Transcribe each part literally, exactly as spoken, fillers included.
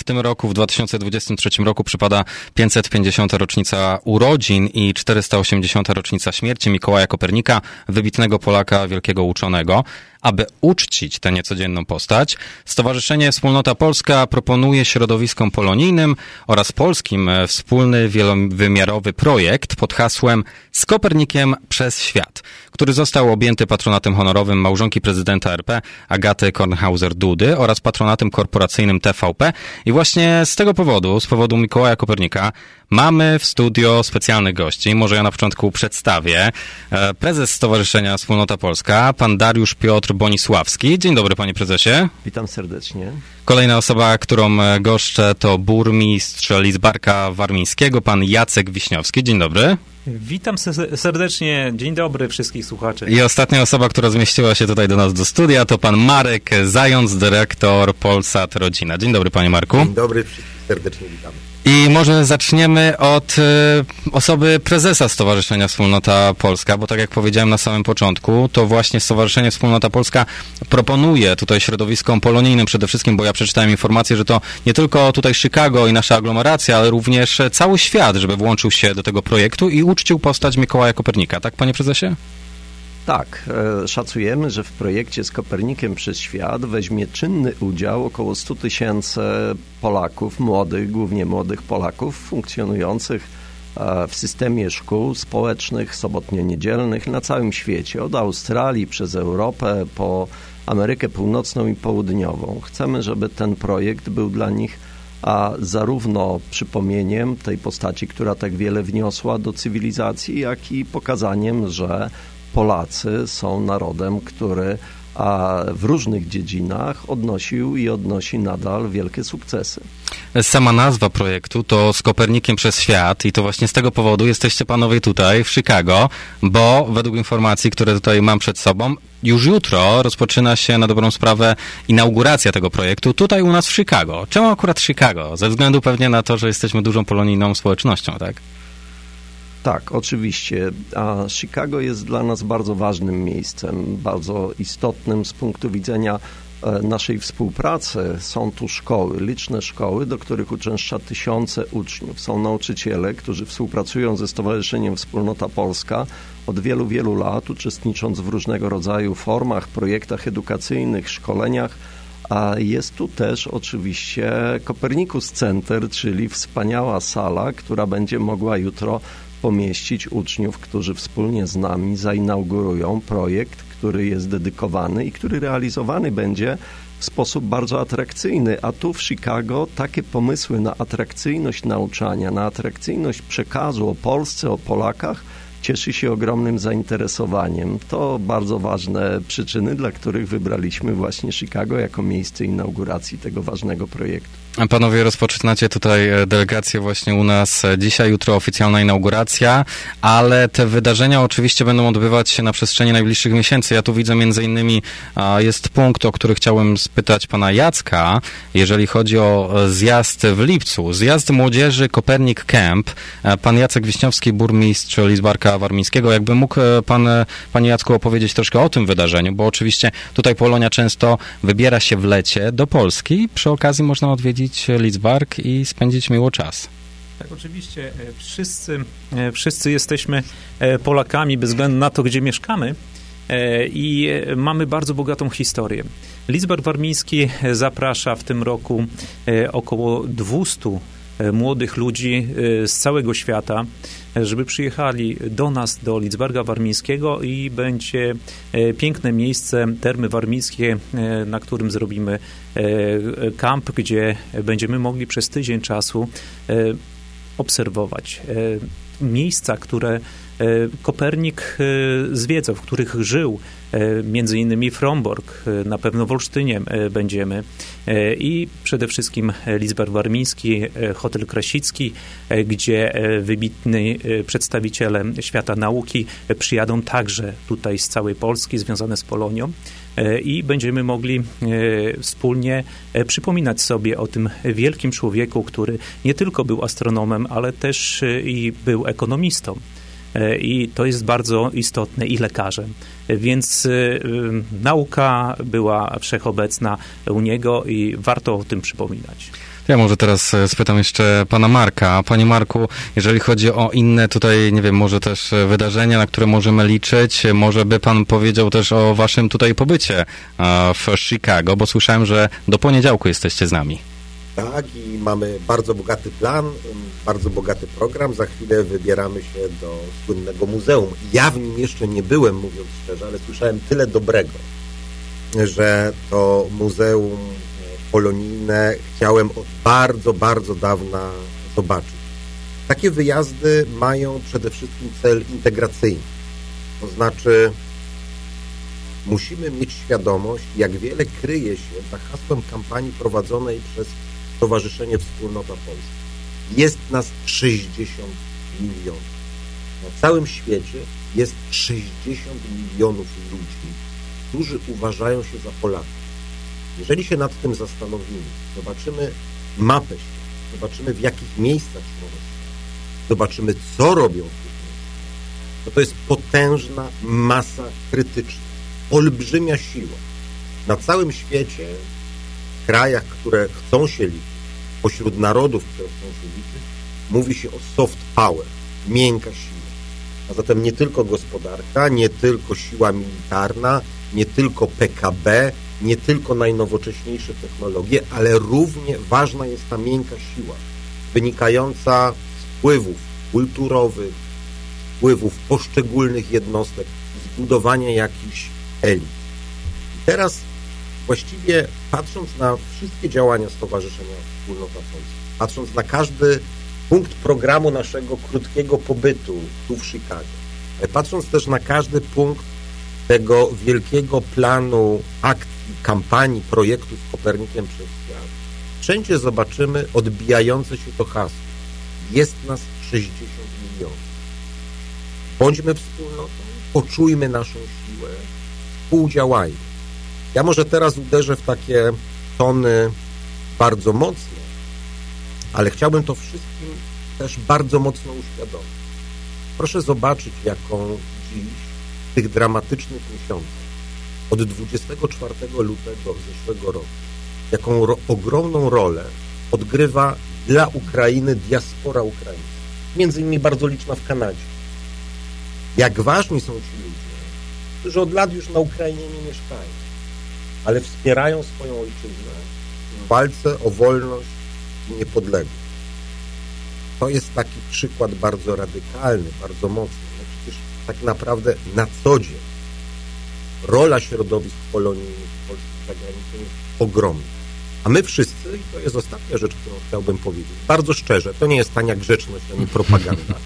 w tym roku, w dwa tysiące dwudziestym trzecim roku przypada pięćset pięćdziesiąta rocznica urodzin i czterysta osiemdziesiąta rocznica śmierci Mikołaja Kopernika, wybitnego Polaka, wielkiego uczonego. Aby uczcić tę niecodzienną postać, Stowarzyszenie Wspólnota Polska proponuje środowiskom polonijnym oraz polskim wspólny wielowymiarowy projekt pod hasłem Z Kopernikiem przez świat, który został objęty patronatem honorowym małżonki prezydenta R P Agaty Kornhauser-Dudy oraz patronatem korporacyjnym T V P. I właśnie z tego powodu, z powodu Mikołaja Kopernika, mamy w studio specjalnych gości. Może ja na początku przedstawię. Prezes Stowarzyszenia Wspólnota Polska, pan Dariusz Piotr Bonisławski. Dzień dobry, panie prezesie. Witam serdecznie. Kolejna osoba, którą goszczę, to burmistrz Lidzbarka Warmińskiego, pan Jacek Wiśniowski. Dzień dobry. Witam serdecznie. Dzień dobry wszystkich słuchaczy. I ostatnia osoba, która zmieściła się tutaj do nas do studia, to pan Marek Zając, dyrektor Polsat Rodzina. Dzień dobry, panie Marku. Dzień dobry, serdecznie witamy. I może zaczniemy od y, osoby prezesa Stowarzyszenia Wspólnota Polska, bo tak jak powiedziałem na samym początku, to właśnie Stowarzyszenie Wspólnota Polska proponuje tutaj środowiskom polonijnym przede wszystkim, bo ja przeczytałem informację, że to nie tylko tutaj Chicago i nasza aglomeracja, ale również cały świat, żeby włączył się do tego projektu i uczcił postać Mikołaja Kopernika. Tak, panie prezesie? Tak, e, szacujemy, że w projekcie Z Kopernikiem przez świat weźmie czynny udział około stu tysięcy Polaków, młodych, głównie młodych Polaków, funkcjonujących e, w systemie szkół społecznych, sobotnio-niedzielnych na całym świecie, od Australii przez Europę po Amerykę Północną i Południową. Chcemy, żeby ten projekt był dla nich a zarówno przypomnieniem tej postaci, która tak wiele wniosła do cywilizacji, jak i pokazaniem, że Polacy są narodem, który a w różnych dziedzinach odnosił i odnosi nadal wielkie sukcesy. Sama nazwa projektu to Z Kopernikiem przez świat i to właśnie z tego powodu jesteście panowie tutaj w Chicago, bo według informacji, które tutaj mam przed sobą, już jutro rozpoczyna się na dobrą sprawę inauguracja tego projektu tutaj u nas w Chicago. Czemu akurat Chicago? Ze względu pewnie na to, że jesteśmy dużą polonijną społecznością, tak? Tak, oczywiście. A Chicago jest dla nas bardzo ważnym miejscem, bardzo istotnym z punktu widzenia naszej współpracy. Są tu szkoły, liczne szkoły, do których uczęszcza tysiące uczniów. Są nauczyciele, którzy współpracują ze Stowarzyszeniem Wspólnota Polska od wielu, wielu lat, uczestnicząc w różnego rodzaju formach, projektach edukacyjnych, szkoleniach. A jest tu też oczywiście Copernicus Center, czyli wspaniała sala, która będzie mogła jutro pomieścić uczniów, którzy wspólnie z nami zainaugurują projekt, który jest dedykowany i który realizowany będzie w sposób bardzo atrakcyjny. A tu w Chicago takie pomysły na atrakcyjność nauczania, na atrakcyjność przekazu o Polsce, o Polakach cieszy się ogromnym zainteresowaniem. To bardzo ważne przyczyny, dla których wybraliśmy właśnie Chicago jako miejsce inauguracji tego ważnego projektu. Panowie, rozpoczynacie tutaj delegację właśnie u nas dzisiaj, jutro oficjalna inauguracja, ale te wydarzenia oczywiście będą odbywać się na przestrzeni najbliższych miesięcy. Ja tu widzę między innymi, jest punkt, o który chciałem spytać pana Jacka, jeżeli chodzi o zjazd w lipcu. Zjazd młodzieży Kopernik Camp. Pan Jacek Wiśniowski, burmistrz Lidzbarka Warmińskiego. Jakby mógł pan, panie Jacku, opowiedzieć troszkę o tym wydarzeniu, bo oczywiście tutaj Polonia często wybiera się w lecie do Polski. Przy okazji można odwiedzić Lidzbark i spędzić miło czas. Tak, oczywiście. Wszyscy, wszyscy jesteśmy Polakami bez względu na to, gdzie mieszkamy i mamy bardzo bogatą historię. Lidzbark Warmiński zaprasza w tym roku około dwieście młodych ludzi z całego świata, żeby przyjechali do nas, do Lidzbarka Warmińskiego i będzie piękne miejsce, Termy Warmińskie, na którym zrobimy kamp, gdzie będziemy mogli przez tydzień czasu obserwować miejsca, które Kopernik zwiedzał, w których żył, między innymi Frombork, na pewno w Olsztynie będziemy i przede wszystkim Lidzbark Warmiński, Hotel Krasicki, gdzie wybitni przedstawiciele świata nauki przyjadą także tutaj z całej Polski, związane z Polonią i będziemy mogli wspólnie przypominać sobie o tym wielkim człowieku, który nie tylko był astronomem, ale też i był ekonomistą. I to jest bardzo istotne, i lekarzem. Więc y, nauka była wszechobecna u niego i warto o tym przypominać. Ja może teraz spytam jeszcze pana Marka. Panie Marku, jeżeli chodzi o inne tutaj, nie wiem, może też wydarzenia, na które możemy liczyć, może by pan powiedział też o waszym tutaj pobycie w Chicago, bo słyszałem, że do poniedziałku jesteście z nami. Tak, i mamy bardzo bogaty plan, bardzo bogaty program. Za chwilę wybieramy się do słynnego muzeum. Ja w nim jeszcze nie byłem, mówiąc szczerze, ale słyszałem tyle dobrego, że to muzeum polonijne chciałem od bardzo, bardzo dawna zobaczyć. Takie wyjazdy mają przede wszystkim cel integracyjny. To znaczy musimy mieć świadomość, jak wiele kryje się za hasłem kampanii prowadzonej przez Stowarzyszenie Wspólnota Polska. Jest nas sześćdziesiąt milionów. Na całym świecie jest sześćdziesiąt milionów ludzi, którzy uważają się za Polaków. Jeżeli się nad tym zastanowimy, zobaczymy mapę świata, zobaczymy w jakich miejscach są, zobaczymy co robią w tych miejscach, to to jest potężna masa krytyczna, olbrzymia siła. Na całym świecie, w krajach, które chcą się liczyć, pośród narodów, które chcą się liczyć, mówi się o soft power, miękka siła. A zatem nie tylko gospodarka, nie tylko siła militarna, nie tylko P K B, nie tylko najnowocześniejsze technologie, ale równie ważna jest ta miękka siła, wynikająca z wpływów kulturowych, wpływów poszczególnych jednostek, zbudowania jakichś elit. I teraz właściwie patrząc na wszystkie działania Stowarzyszenia Wspólnota Polska, patrząc na każdy punkt programu naszego krótkiego pobytu tu w Chicago, ale patrząc też na każdy punkt tego wielkiego planu akcji, kampanii, projektu z Kopernikiem przez świat, wszędzie zobaczymy odbijające się to hasło. Jest nas sześćdziesiąt milionów. Bądźmy wspólnotą, poczujmy naszą siłę, współdziałajmy. Ja może teraz uderzę w takie tony bardzo mocne, ale chciałbym to wszystkim też bardzo mocno uświadomić. Proszę zobaczyć, jaką dziś w tych dramatycznych miesiącach od dwudziestego czwartego lutego zeszłego roku, jaką ro, ogromną rolę odgrywa dla Ukrainy diaspora ukraińska. Między innymi bardzo liczna w Kanadzie. Jak ważni są ci ludzie, którzy od lat już na Ukrainie nie mieszkają, ale wspierają swoją ojczyznę w walce o wolność i niepodległość. To jest taki przykład bardzo radykalny, bardzo mocny. No przecież tak naprawdę na co dzień rola środowisk polonijnych w Polsce za granicą jest ogromna. A my wszyscy, i to jest ostatnia rzecz, którą chciałbym powiedzieć, bardzo szczerze, to nie jest tania grzeczność, ani propaganda,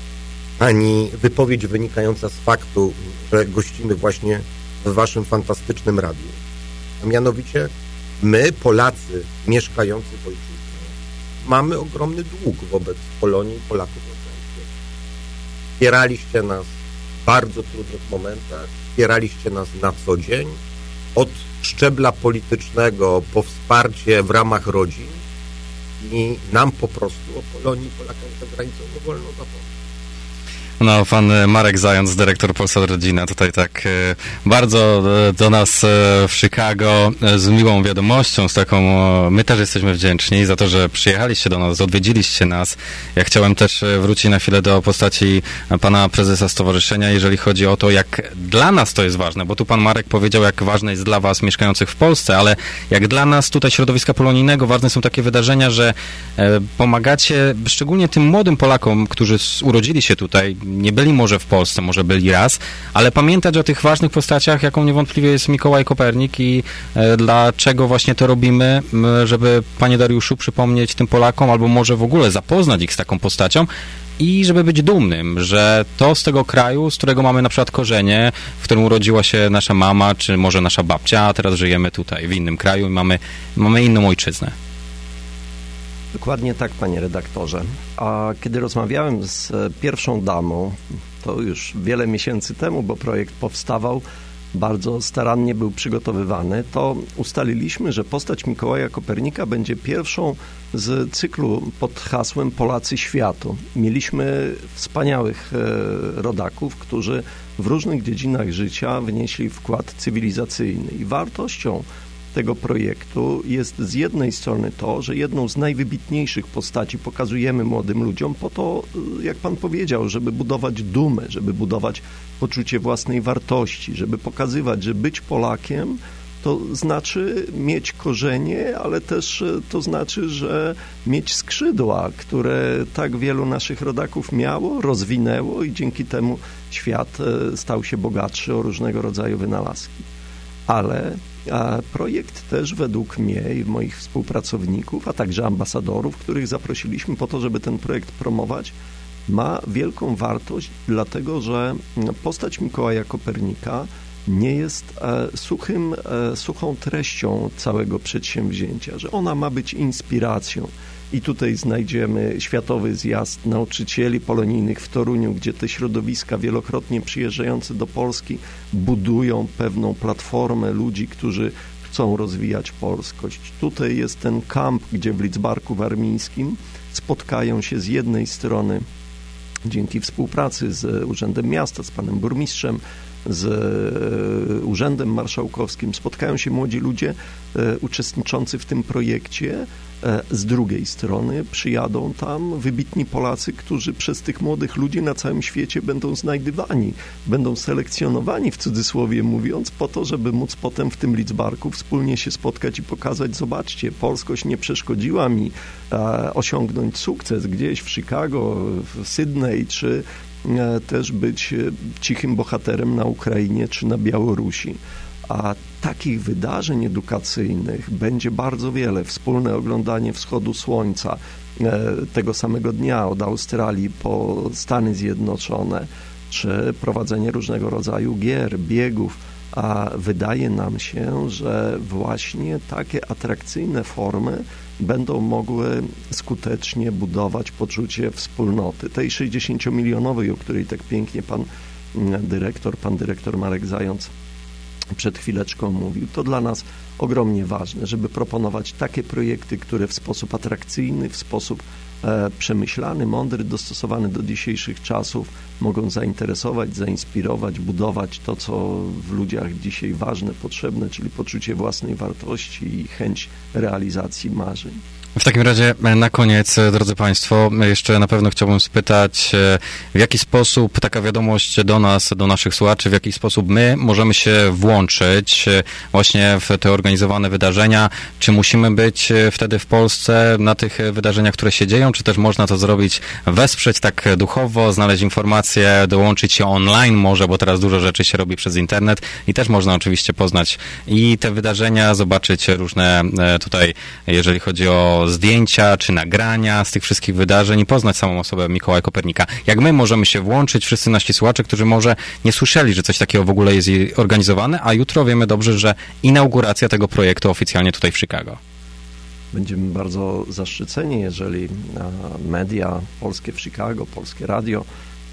ani wypowiedź wynikająca z faktu, że gościmy właśnie w waszym fantastycznym radiu. A mianowicie my, Polacy mieszkający w ojczyźnie, mamy ogromny dług wobec Polonii i Polaków na całym świecie. Wspieraliście nas w bardzo trudnych momentach, wspieraliście nas na co dzień, od szczebla politycznego po wsparcie w ramach rodzin i nam po prostu o Polonii i Polakach za granicą nie wolno zapomnieć. No, pan Marek Zając, dyrektor Polsat Rodzina, tutaj tak bardzo do nas w Chicago z miłą wiadomością, z taką, my też jesteśmy wdzięczni za to, że przyjechaliście do nas, odwiedziliście nas. Ja chciałem też wrócić na chwilę do postaci pana prezesa stowarzyszenia, jeżeli chodzi o to, jak dla nas to jest ważne, bo tu pan Marek powiedział, jak ważne jest dla was mieszkających w Polsce, ale jak dla nas tutaj środowiska polonijnego ważne są takie wydarzenia, że pomagacie szczególnie tym młodym Polakom, którzy urodzili się tutaj, nie byli może w Polsce, może byli raz, ale pamiętać o tych ważnych postaciach, jaką niewątpliwie jest Mikołaj Kopernik i e, dlaczego właśnie to robimy, żeby, panie Dariuszu, przypomnieć tym Polakom, albo może w ogóle zapoznać ich z taką postacią i żeby być dumnym, że to z tego kraju, z którego mamy na przykład korzenie, w którym urodziła się nasza mama, czy może nasza babcia, a teraz żyjemy tutaj, w innym kraju i mamy, mamy inną ojczyznę. Dokładnie tak, panie redaktorze. A kiedy rozmawiałem z pierwszą damą, to już wiele miesięcy temu, bo projekt powstawał, bardzo starannie był przygotowywany, to ustaliliśmy, że postać Mikołaja Kopernika będzie pierwszą z cyklu pod hasłem Polacy Światu. Mieliśmy wspaniałych rodaków, którzy w różnych dziedzinach życia wnieśli wkład cywilizacyjny i wartością tego projektu jest z jednej strony to, że jedną z najwybitniejszych postaci pokazujemy młodym ludziom po to, jak pan powiedział, żeby budować dumę, żeby budować poczucie własnej wartości, żeby pokazywać, że być Polakiem to znaczy mieć korzenie, ale też to znaczy, że mieć skrzydła, które tak wielu naszych rodaków miało, rozwinęło i dzięki temu świat stał się bogatszy o różnego rodzaju wynalazki. Ale projekt też według mnie i moich współpracowników, a także ambasadorów, których zaprosiliśmy po to, żeby ten projekt promować, ma wielką wartość, dlatego że postać Mikołaja Kopernika nie jest e, suchym, e, suchą treścią całego przedsięwzięcia, że ona ma być inspiracją. I tutaj znajdziemy Światowy Zjazd Nauczycieli Polonijnych w Toruniu, gdzie te środowiska wielokrotnie przyjeżdżające do Polski budują pewną platformę ludzi, którzy chcą rozwijać polskość. Tutaj jest ten kamp, gdzie w Lidzbarku Warmińskim spotkają się z jednej strony dzięki współpracy z Urzędem Miasta, z panem burmistrzem, z Urzędem Marszałkowskim, spotkają się młodzi ludzie uczestniczący w tym projekcie. Z drugiej strony przyjadą tam wybitni Polacy, którzy przez tych młodych ludzi na całym świecie będą znajdywani, będą selekcjonowani, w cudzysłowie mówiąc, po to, żeby móc potem w tym Lidzbarku wspólnie się spotkać i pokazać, zobaczcie, polskość nie przeszkodziła mi e, osiągnąć sukces gdzieś w Chicago, w Sydney, czy e, też być cichym bohaterem na Ukrainie, czy na Białorusi. A takich wydarzeń edukacyjnych będzie bardzo wiele. Wspólne oglądanie wschodu słońca tego samego dnia od Australii po Stany Zjednoczone, czy prowadzenie różnego rodzaju gier, biegów. A wydaje nam się, że właśnie takie atrakcyjne formy będą mogły skutecznie budować poczucie wspólnoty. Tej sześćdziesięciomilionowej, o której tak pięknie pan dyrektor, pan dyrektor Marek Zając przed chwileczką mówił, to dla nas ogromnie ważne, żeby proponować takie projekty, które w sposób atrakcyjny, w sposób e, przemyślany, mądry, dostosowany do dzisiejszych czasów mogą zainteresować, zainspirować, budować to, co w ludziach dzisiaj ważne, potrzebne, czyli poczucie własnej wartości i chęć realizacji marzeń. W takim razie na koniec, drodzy Państwo, jeszcze na pewno chciałbym spytać, w jaki sposób taka wiadomość do nas, do naszych słuchaczy, w jaki sposób my możemy się włączyć właśnie w te organizowane wydarzenia? Czy musimy być wtedy w Polsce na tych wydarzeniach, które się dzieją, czy też można to zrobić, wesprzeć tak duchowo, znaleźć informacje, dołączyć się online może, bo teraz dużo rzeczy się robi przez internet i też można oczywiście poznać i te wydarzenia, zobaczyć różne tutaj, jeżeli chodzi o zdjęcia czy nagrania z tych wszystkich wydarzeń i poznać samą osobę Mikołaja Kopernika. Jak my możemy się włączyć, wszyscy nasi słuchacze, którzy może nie słyszeli, że coś takiego w ogóle jest organizowane, a jutro wiemy dobrze, że inauguracja tego projektu oficjalnie tutaj w Chicago. Będziemy bardzo zaszczyceni, jeżeli media polskie w Chicago, polskie radio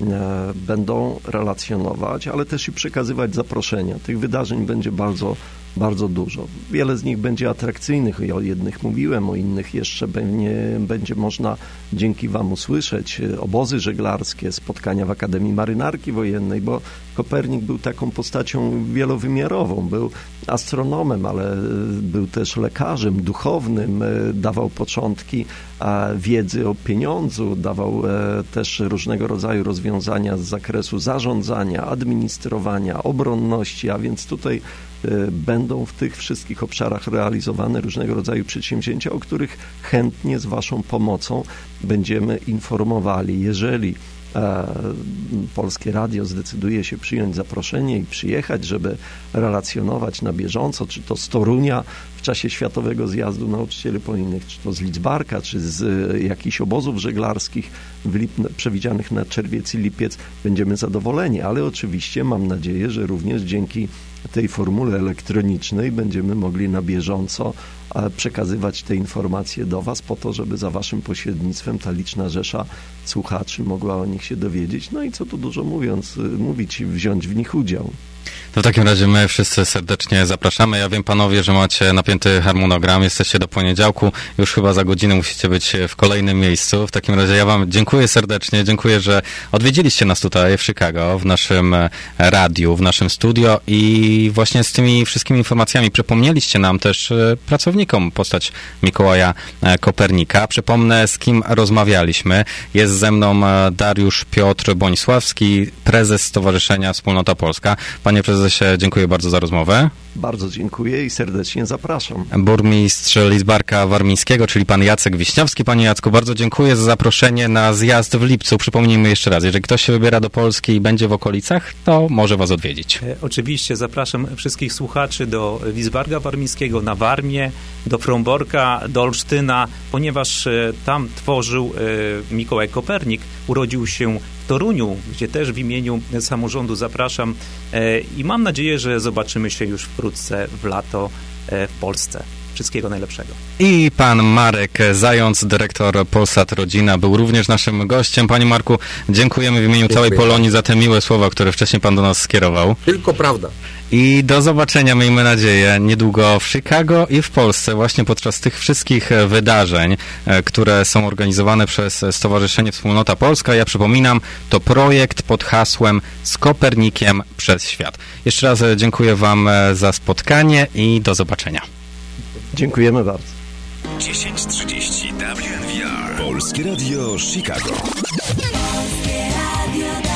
będą relacjonować, ale też i przekazywać zaproszenia. Tych wydarzeń będzie bardzo, bardzo dużo. Wiele z nich będzie atrakcyjnych. Ja o jednych mówiłem, o innych jeszcze będzie, będzie można dzięki Wam usłyszeć. Obozy żeglarskie, spotkania w Akademii Marynarki Wojennej, bo Kopernik był taką postacią wielowymiarową. Był astronomem, ale był też lekarzem, duchownym, dawał początki wiedzy o pieniądzu, dawał też różnego rodzaju rozwiązania z zakresu zarządzania, administrowania, obronności, a więc tutaj będą w tych wszystkich obszarach realizowane różnego rodzaju przedsięwzięcia, o których chętnie z Waszą pomocą będziemy informowali. Jeżeli e, Polskie Radio zdecyduje się przyjąć zaproszenie i przyjechać, żeby relacjonować na bieżąco, czy to z Torunia w czasie Światowego Zjazdu Nauczycieli Polonijnych, czy to z Lidzbarka, czy z y, jakichś obozów żeglarskich w lip- przewidzianych na czerwiec i lipiec, będziemy zadowoleni, ale oczywiście mam nadzieję, że również dzięki tej formule elektronicznej będziemy mogli na bieżąco przekazywać te informacje do Was po to, żeby za Waszym pośrednictwem ta liczna rzesza słuchaczy mogła o nich się dowiedzieć. No i co tu dużo mówiąc, mówić, wziąć w nich udział. W takim razie my wszyscy serdecznie zapraszamy. Ja wiem, panowie, że macie napięty harmonogram, jesteście do poniedziałku, już chyba za godzinę musicie być w kolejnym miejscu. W takim razie ja wam dziękuję serdecznie, dziękuję, że odwiedziliście nas tutaj w Chicago, w naszym radiu, w naszym studio i właśnie z tymi wszystkimi informacjami przypomnieliście nam też pracownikom postać Mikołaja Kopernika. Przypomnę, z kim rozmawialiśmy. Jest ze mną Dariusz Piotr Bonisławski, prezes Stowarzyszenia Wspólnota Polska. Panie prezesie, dziękuję bardzo za rozmowę. Bardzo dziękuję i serdecznie zapraszam. Burmistrz Lidzbarka Warmińskiego, czyli pan Jacek Wiśniowski. Panie Jacku, bardzo dziękuję za zaproszenie na zjazd w lipcu. Przypomnijmy jeszcze raz, jeżeli ktoś się wybiera do Polski i będzie w okolicach, to może was odwiedzić. E, oczywiście zapraszam wszystkich słuchaczy do Lidzbarka Warmińskiego, na Warmię, do Fromborka, do Olsztyna, ponieważ e, tam tworzył e, Mikołaj Kopernik. Urodził się w Toruniu, gdzie też w imieniu samorządu zapraszam e, i mam nadzieję, że zobaczymy się już wkrótce w lato e, w Polsce. Wszystkiego najlepszego. I pan Marek Zając, dyrektor Polsat Rodzina, był również naszym gościem. Panie Marku, dziękujemy w imieniu Dziękuję. całej Polonii za te miłe słowa, które wcześniej pan do nas skierował. Tylko prawda. I do zobaczenia, miejmy nadzieję, niedługo w Chicago i w Polsce, właśnie podczas tych wszystkich wydarzeń, które są organizowane przez Stowarzyszenie Wspólnota Polska. Ja przypominam, to projekt pod hasłem Z Kopernikiem przez świat. Jeszcze raz dziękuję wam za spotkanie i do zobaczenia. Dziękujemy bardzo. dziesięć trzydzieści W N V R Polskie Radio Chicago. Polskie Radio